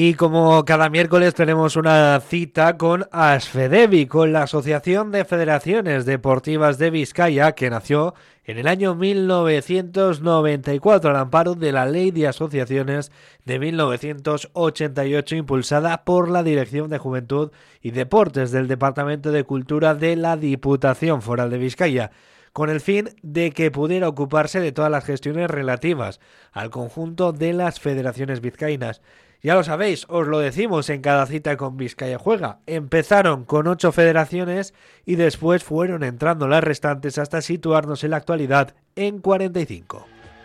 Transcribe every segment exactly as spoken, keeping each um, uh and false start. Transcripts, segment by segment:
Y como cada miércoles tenemos una cita con ASFEDEVI, con la Asociación de Federaciones Deportivas de Vizcaya, que nació en el año mil novecientos noventa y cuatro al amparo de la Ley de Asociaciones de mil novecientos ochenta y ocho, impulsada por la Dirección de Juventud y Deportes del Departamento de Cultura de la Diputación Foral de Vizcaya, con el fin de que pudiera ocuparse de todas las gestiones relativas al conjunto de las federaciones vizcaínas. Ya lo sabéis, os lo decimos en cada cita con Vizcaya Juega. Empezaron con ocho federaciones y después fueron entrando las restantes hasta situarnos en la actualidad en cuarenta y cinco.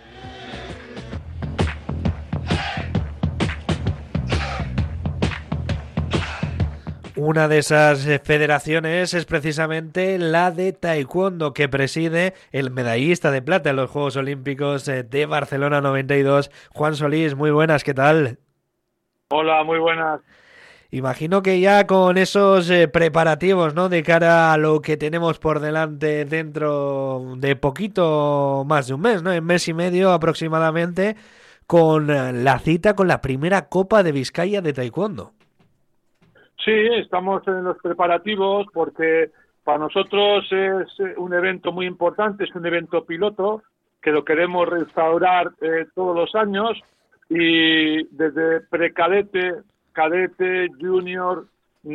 Una de esas federaciones es precisamente la de Taekwondo, que preside el medallista de plata en los Juegos Olímpicos de Barcelona noventa y dos, Juan Solís. Muy buenas, ¿qué tal? Hola, muy buenas. Imagino que ya con esos eh, preparativos, ¿no?, de cara a lo que tenemos por delante dentro de poquito más de un mes, ¿no?, en mes y medio aproximadamente, con eh, la cita con la primera Copa de Vizcaya de Taekwondo. Sí, estamos en los preparativos porque para nosotros es un evento muy importante, es un evento piloto que lo queremos restaurar eh, todos los años, y desde precadete, cadete, junior,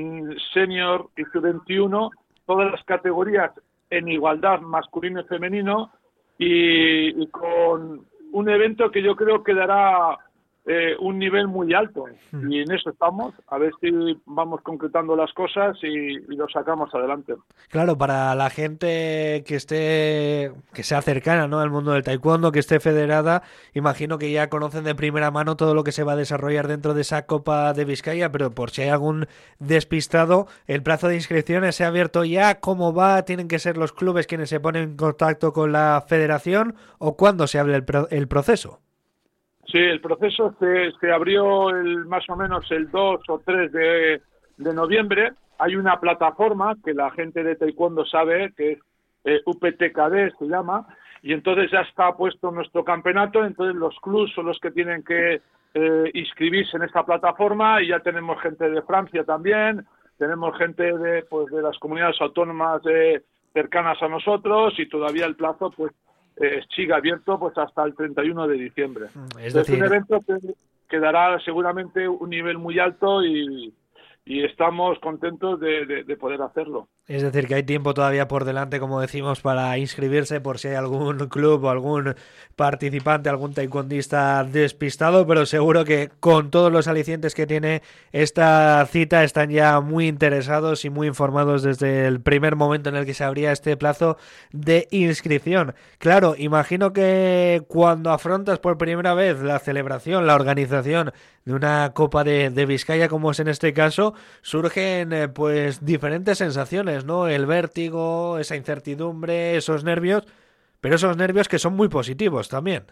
senior y sub veintiuno, todas las categorías en igualdad masculino y femenino, y, y con un evento que yo creo que dará eh, un nivel muy alto, y en eso estamos, a ver si vamos concretando las cosas y, y lo sacamos adelante. Claro, para la gente que esté, que sea cercana, ¿no?, al mundo del taekwondo, que esté federada, imagino que ya conocen de primera mano todo lo que se va a desarrollar dentro de esa Copa de Vizcaya, pero por si hay algún despistado, el plazo de inscripciones se ha abierto ya. ¿Cómo va? ¿Tienen que ser los clubes quienes se ponen en contacto con la federación o cuándo se abre el, pro el proceso? Sí, el proceso se, se abrió el, más o menos el dos o tres de, de noviembre. Hay una plataforma que la gente de Taekwondo sabe, que es eh, U P T K D, se llama, y entonces ya está puesto nuestro campeonato. Entonces los clubs son los que tienen que eh, inscribirse en esta plataforma, y ya tenemos gente de Francia también, tenemos gente de, pues, de las comunidades autónomas eh, cercanas a nosotros, y todavía el plazo pues Eh, sigue abierto pues hasta el treinta y uno de diciembre. Es Es un decir, evento que, que dará seguramente un nivel muy alto, y, y estamos contentos de, de, de poder hacerlo. Es decir, que hay tiempo todavía por delante, como decimos, para inscribirse por si hay algún club o algún participante, algún taekwondista despistado, pero seguro que con todos los alicientes que tiene esta cita están ya muy interesados y muy informados desde el primer momento en el que se abría este plazo de inscripción. Claro, imagino que cuando afrontas por primera vez la celebración, la organización de una Copa de, de Vizcaya, como es en este caso, surgen eh, pues diferentes sensaciones, ¿no? El vértigo, esa incertidumbre, esos nervios, pero esos nervios que son muy positivos también.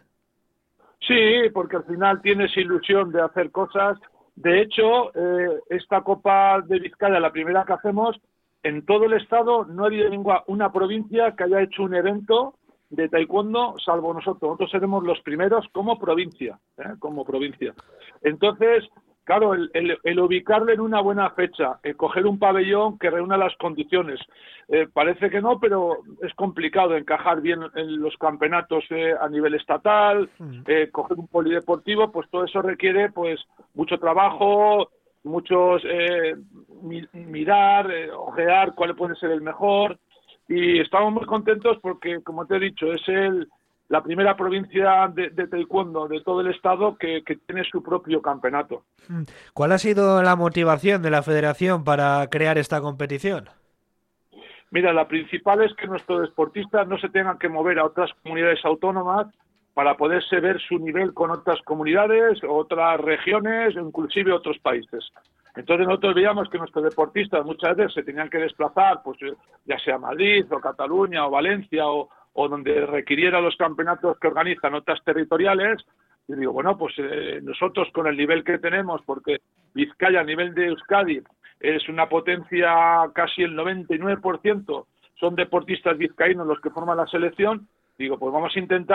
Sí, porque al final tienes ilusión de hacer cosas. De hecho, eh, esta Copa de Vizcaya, la primera que hacemos, en todo el estado no ha habido ninguna una provincia que haya hecho un evento de taekwondo, salvo nosotros. Nosotros seremos los primeros como provincia, ¿eh? como provincia. Entonces, claro, el, el, el ubicarle en una buena fecha, el coger un pabellón que reúna las condiciones, eh, parece que no, pero es complicado encajar bien en los campeonatos eh, a nivel estatal, eh, coger un polideportivo, pues todo eso requiere pues mucho trabajo, muchos eh, mi, mirar, eh, ojear cuál puede ser el mejor. Y estamos muy contentos porque, como te he dicho, es el, la primera provincia de, de taekwondo de todo el estado que, que tiene su propio campeonato. ¿Cuál ha sido la motivación de la federación para crear esta competición? Mira, la principal es que nuestros deportistas no se tengan que mover a otras comunidades autónomas para poderse ver su nivel con otras comunidades, otras regiones, inclusive otros países. Entonces nosotros veíamos que nuestros deportistas muchas veces se tenían que desplazar, pues ya sea Madrid o Cataluña o Valencia o, o donde requiriera los campeonatos que organizan otras territoriales. Y digo, bueno, pues eh, nosotros con el nivel que tenemos, porque Vizcaya a nivel de Euskadi es una potencia, casi el noventa y nueve por ciento son deportistas vizcaínos los que forman la selección, digo, pues vamos a intentar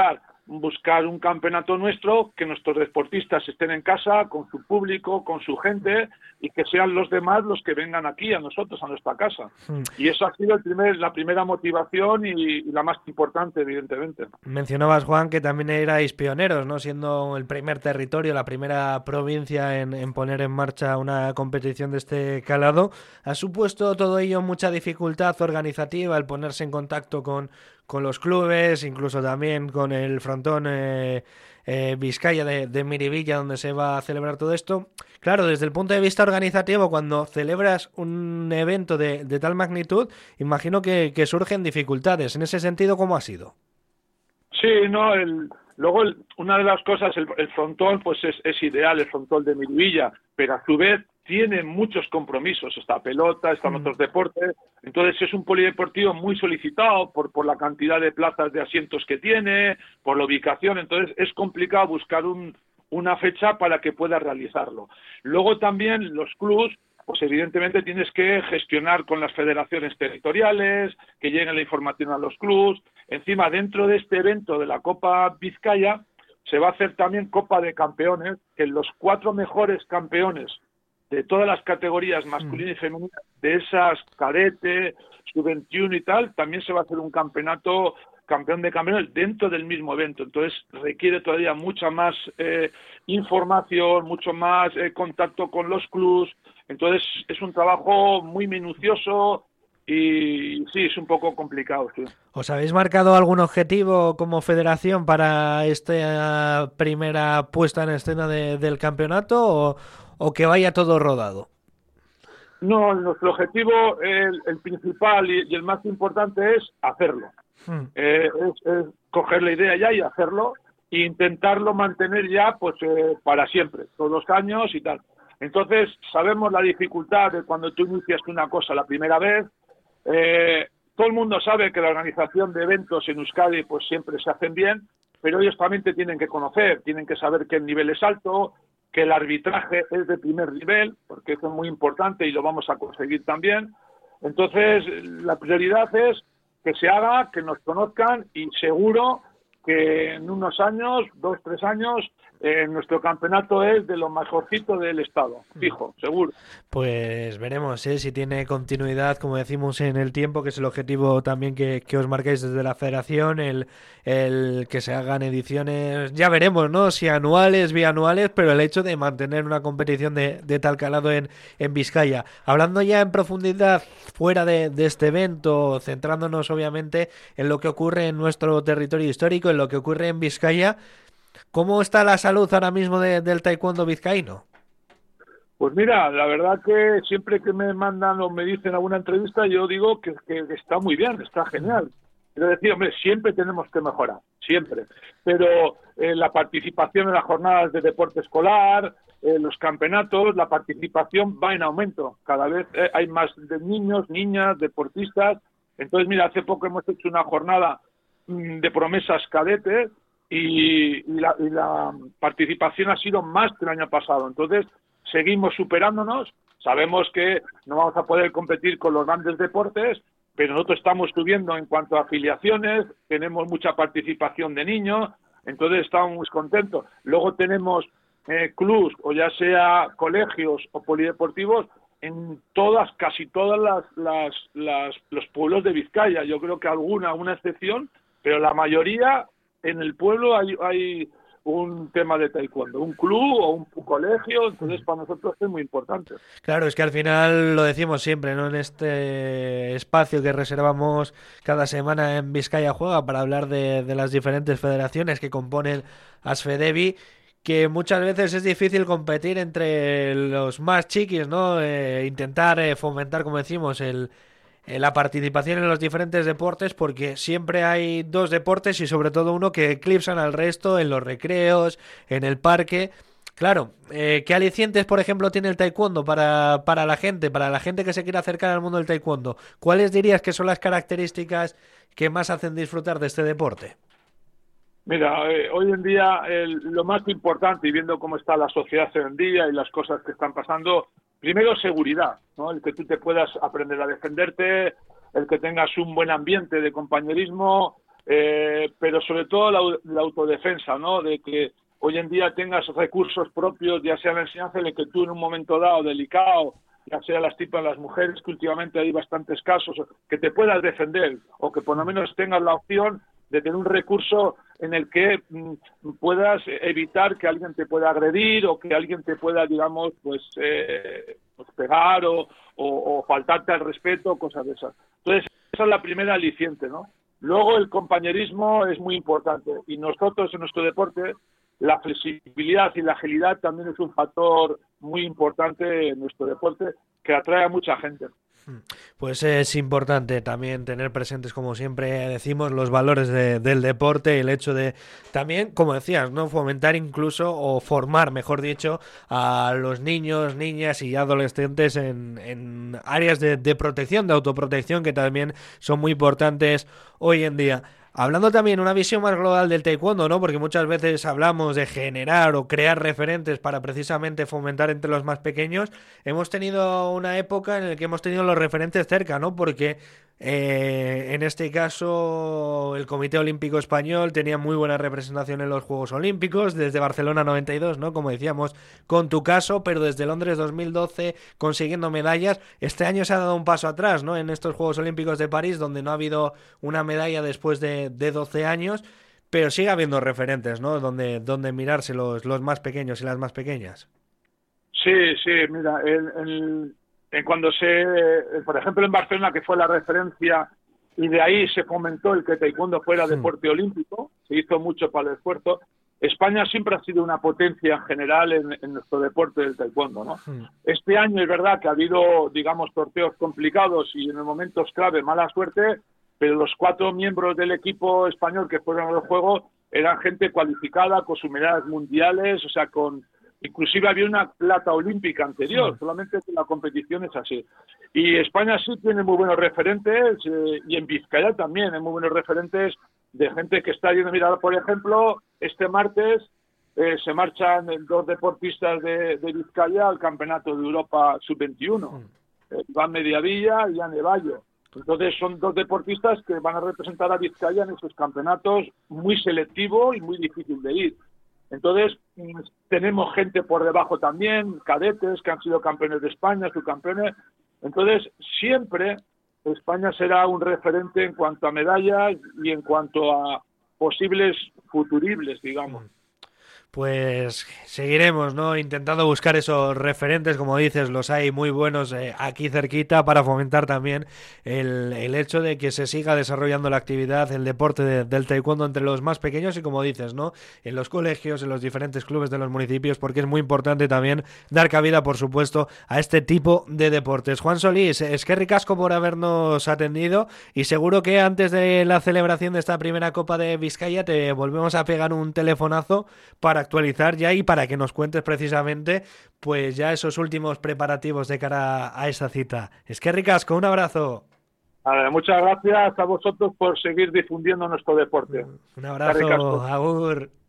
buscar un campeonato nuestro, que nuestros deportistas estén en casa, con su público, con su gente, y que sean los demás los que vengan aquí a nosotros, a nuestra casa. Mm. Y eso ha sido el primer, la primera motivación y, y la más importante, evidentemente. Mencionabas, Juan, que también erais pioneros, ¿no? Siendo el primer territorio, la primera provincia en, en poner en marcha una competición de este calado. ¿Ha supuesto todo ello mucha dificultad organizativa, el ponerse en contacto con, con los clubes, incluso también con el frontón eh, eh, Vizcaya de, de Miribilla, donde se va a celebrar todo esto? Claro, desde el punto de vista organizativo, cuando celebras un evento de, de tal magnitud, imagino que, que surgen dificultades. En ese sentido, ¿cómo ha sido? Sí, no, el, luego el, una de las cosas, el, el frontón pues es, es ideal, el frontón de Miribilla, pero a su vez tiene muchos compromisos, está pelota, están mm. otros deportes, entonces es un polideportivo muy solicitado por, por la cantidad de plazas de asientos que tiene, por la ubicación, entonces es complicado buscar un, una fecha para que pueda realizarlo. Luego también los clubs, pues evidentemente tienes que gestionar con las federaciones territoriales, que llegue la información a los clubs. Encima, dentro de este evento de la Copa Vizcaya, se va a hacer también Copa de Campeones, que los cuatro mejores campeones de todas las categorías masculina y femenina, de esas cadete, sub veintiuno y tal, también se va a hacer un campeonato campeón de campeones dentro del mismo evento. Entonces requiere todavía mucha más eh, información, mucho más eh, contacto con los clubs. Entonces es un trabajo muy minucioso y sí, es un poco complicado. Sí. ¿Os habéis marcado algún objetivo como federación para esta primera puesta en escena de, del campeonato o, o que vaya todo rodado? No, nuestro objetivo, el, el principal y, y el más importante es hacerlo. Hmm. Eh, es, es coger la idea ya y hacerlo e intentarlo mantener ya pues eh, para siempre, todos los años y tal. Entonces sabemos la dificultad de cuando tú inicias una cosa la primera vez. Eh, todo el mundo sabe que la organización de eventos en Euskadi pues siempre se hacen bien, pero ellos también te tienen que conocer, tienen que saber que el nivel es alto, que el arbitraje es de primer nivel, porque eso es muy importante y lo vamos a conseguir también. Entonces la prioridad es que se haga, que nos conozcan y seguro que en unos años, dos, tres años, eh, nuestro campeonato es de lo mejorcito del estado, fijo, seguro. Pues veremos ¿eh? si tiene continuidad, como decimos, en el tiempo, que es el objetivo también que, que os marquéis desde la federación, el, el que se hagan ediciones, ya veremos, ¿no? Si anuales, bianuales, pero el hecho de mantener una competición de, de tal calado en, en Vizcaya. Hablando ya en profundidad fuera de, de este evento, centrándonos obviamente en lo que ocurre en nuestro territorio histórico, en lo que ocurre en Vizcaya, ¿cómo está la salud ahora mismo de, del taekwondo vizcaíno? Pues mira, la verdad que siempre que me mandan o me dicen alguna entrevista, yo digo que, que está muy bien, está genial. Quiero decir, hombre, siempre tenemos que mejorar, siempre. Pero eh, la participación en las jornadas de deporte escolar, eh, los campeonatos, la participación va en aumento. Cada vez eh, hay más de niños, niñas, deportistas. Entonces, mira, hace poco hemos hecho una jornada mmm, de promesas cadetes y, y, la, y la participación ha sido más que el año pasado. Entonces, seguimos superándonos. Sabemos que no vamos a poder competir con los grandes deportes, pero nosotros estamos subiendo en cuanto a afiliaciones, tenemos mucha participación de niños, entonces estamos muy contentos. Luego tenemos eh, clubs, o ya sea colegios o polideportivos, en todas, casi todas las, las, las los pueblos de Vizcaya. Yo creo que alguna, una excepción, pero la mayoría en el pueblo hay, hay un tema de taekwondo, un club o un colegio, entonces para nosotros es muy importante. Claro, es que al final lo decimos siempre, ¿no? En este espacio que reservamos cada semana en Vizcaya Juega para hablar de, de las diferentes federaciones que componen Asfedevi, que muchas veces es difícil competir entre los más chiquis, ¿no? Eh, intentar eh, fomentar, como decimos, el la participación en los diferentes deportes, porque siempre hay dos deportes y sobre todo uno que eclipsan al resto en los recreos, en el parque. Claro, eh, ¿qué alicientes, por ejemplo, tiene el taekwondo para, para la gente, para la gente que se quiere acercar al mundo del taekwondo? ¿Cuáles dirías que son las características que más hacen disfrutar de este deporte? Mira, eh, hoy en día el, lo más importante, y viendo cómo está la sociedad hoy en día y las cosas que están pasando, primero seguridad, ¿no? El que tú te puedas aprender a defenderte, el que tengas un buen ambiente de compañerismo, eh, pero sobre todo la, la autodefensa, ¿no? De que hoy en día tengas recursos propios, ya sea en la enseñanza, en el que tú en un momento dado delicado, ya sea las tipas las mujeres, que últimamente hay bastantes casos, que te puedas defender, o que por lo menos tengas la opción de tener un recurso en el que mm, puedas evitar que alguien te pueda agredir o que alguien te pueda, digamos, pues, eh, pues pegar o, o, o faltarte al respeto, cosas de esas. Entonces, esa es la primera aliciente, ¿no? Luego el compañerismo es muy importante y nosotros en nuestro deporte la flexibilidad y la agilidad también es un factor muy importante en nuestro deporte que atrae a mucha gente. Pues es importante también tener presentes, como siempre decimos, los valores de, del deporte y el hecho de también, como decías, no fomentar incluso o formar, mejor dicho, a los niños, niñas y adolescentes en, en áreas de, de protección, de autoprotección, que también son muy importantes hoy en día. Hablando también una visión más global del taekwondo, ¿no? Porque muchas veces hablamos de generar o crear referentes para precisamente fomentar entre los más pequeños. Hemos tenido una época en la que hemos tenido los referentes cerca, ¿no? Porque eh, en este caso el Comité Olímpico Español tenía muy buena representación en los Juegos Olímpicos, desde Barcelona noventa y dos, ¿no? Como decíamos, con tu caso, pero desde Londres dos mil doce consiguiendo medallas. Este año se ha dado un paso atrás, ¿no? En estos Juegos Olímpicos de París, donde no ha habido una medalla después de de doce años, pero sigue habiendo referentes, ¿no? Donde, donde mirarse los, los más pequeños y las más pequeñas. Sí, sí, mira, el, el, el cuando se, por ejemplo en Barcelona, que fue la referencia, y de ahí se fomentó el que taekwondo fuera deporte hmm. olímpico, se hizo mucho para el esfuerzo. España siempre ha sido una potencia en general en, en nuestro deporte del taekwondo, ¿no? Hmm. Este año es verdad que ha habido, digamos, sorteos complicados y en momentos clave mala suerte, pero los cuatro miembros del equipo español que fueron a los Juegos eran gente cualificada, con sus medallas mundiales, o sea, con inclusive había una plata olímpica anterior, sí. Solamente que la competición es así. Y España sí tiene muy buenos referentes, eh, y en Vizcaya también hay muy buenos referentes de gente que está yendo. Mira, por ejemplo, este martes eh, se marchan dos deportistas de, de Vizcaya al Campeonato de Europa sub veintiuno, sí. eh, Iván Mediavilla y Anne Bayo. Entonces son dos deportistas que van a representar a Vizcaya en esos campeonatos, muy selectivo y muy difícil de ir. Entonces tenemos gente por debajo también, cadetes que han sido campeones de España, subcampeones. Entonces siempre España será un referente en cuanto a medallas y en cuanto a posibles futuribles, digamos. Pues seguiremos, ¿no? Intentando buscar esos referentes, como dices, los hay muy buenos eh, aquí cerquita para fomentar también el, el hecho de que se siga desarrollando la actividad, el deporte de, del taekwondo entre los más pequeños y, como dices, ¿no? En los colegios, en los diferentes clubes de los municipios, porque es muy importante también dar cabida, por supuesto, a este tipo de deportes. Juan Solís, es que ricasco por habernos atendido y seguro que antes de la celebración de esta primera Copa de Vizcaya te volvemos a pegar un telefonazo para actualizar ya y para que nos cuentes precisamente pues ya esos últimos preparativos de cara a esa cita. Es que ricasco, un abrazo. Vale, muchas gracias a vosotros por seguir difundiendo nuestro deporte. Un abrazo, agur.